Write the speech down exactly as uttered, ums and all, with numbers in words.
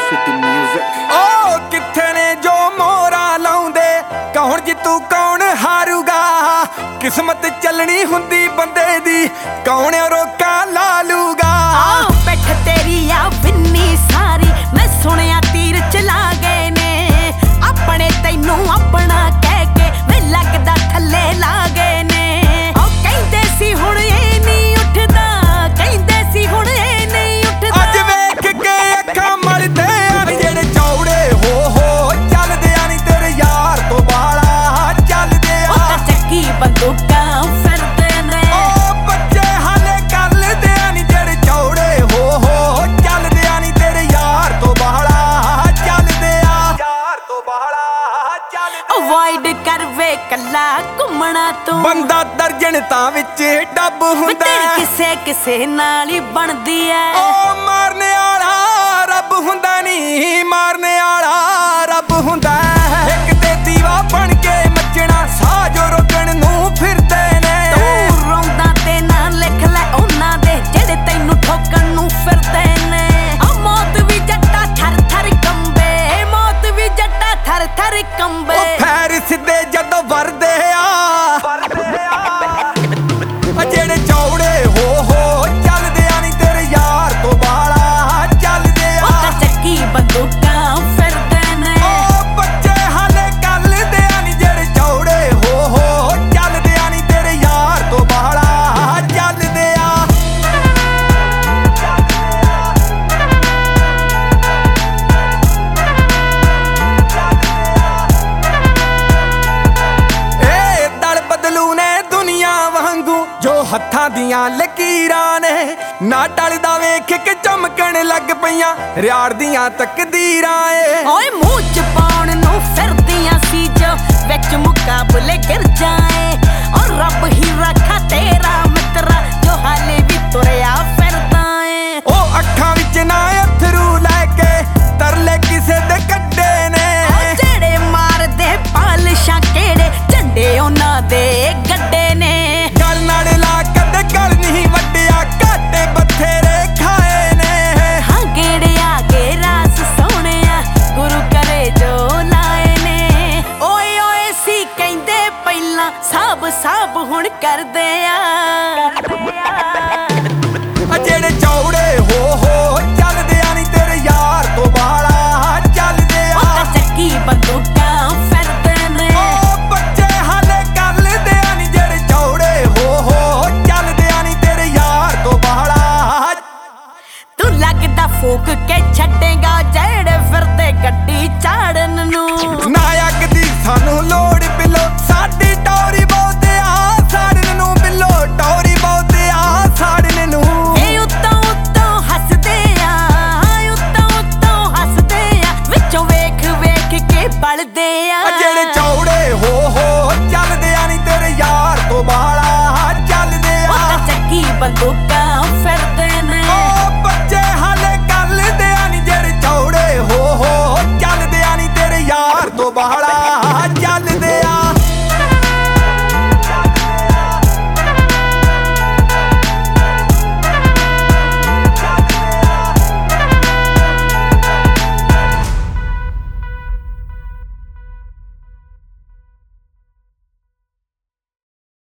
City Music। ओ किथे ने जो मोरा लाउंदे कौन जितू कौन हारूगा। किस्मत चलनी हुंदी बंदे दी कौन रोका ला लूगा। बैठ तेरी आ विन्नी सारी मैं सुनिया तीर चला गए ने अपने तैनू अपना कह के मैं लगदा थल्ले ला गए ने। ओ कहंदे सी हुण ए नहीं उठदा कहंदे सी हुण ए नहीं उठदा। अज वेख के अखां मलदे आन जेड़े चौड़े हो हो चलदे आनी तेरे यार तो बाला चलदे आ। ओ चक्की बंदूकां फिरदे ने ओ बच्चे हाले करदे आनी जेड़े चौड़े हो हो चलदे आनी तेरे यार तो बाला चलदे आ। यार तो बाला चलदे अवॉइड कर वे कल्ला घुमना तू बंदा दर्जन तां विच डब हुंदा किसे किसे नाल ही बनदी ऐ। ओ मारने आला रब हुंदा नी मारने आला रब हुंदा। इक ते दीवा बन के मचना साह जो रोकण नूं फिरदे ने। तू रोंदा ते ना लिख ले उन्हां दे जेड़े तैनू ठोकण नूं फिरदे ने। आ मौत भी जट्टा थर थर कंबे मौत भी जट्टा थर थर कंबे। ओ फैरिस दे जदों वरदे आ जेड़े चौड़े हो हो चलदे आनी तेरे यार तो बाला चलदे आ। ओ चक्की बंदूकां फिरदे ने ओ बच्चे हाले करदे आनी जेड़े चौड़े हो हो चलदे आनी तेरे यार तो बाला चलदे आ। ए दल बदलू ने दुनिया वांगू जो हत्थां दियां लकीरां ने ना टलदा वेख के चमकण लग पईयां रियाड़ दियां तकदीरां ए। ओए मूंह च पाउण नूं फिरदियां सी जो विच मुकाबले गिर जाए। और रब ही रखा तेरा मित्रा जो हाले भी तुरया फिरदा ए। ओ अखां विच ना अथरू लैके तरले किसे दे कड्डे ने। ओ जेड़े मारदे पालशां केड़े झंडे उन्हां दे गड्डे ने। गल नाल ला कदे गल नहीं वड्डिया घाटे बथेरे खाए ने। हाँ गेड़े आगे रास सोहणिया गुरु करे जो लाए ने। ओए ओए सी कहंदे पहिलां साब साब हुण करदे आ।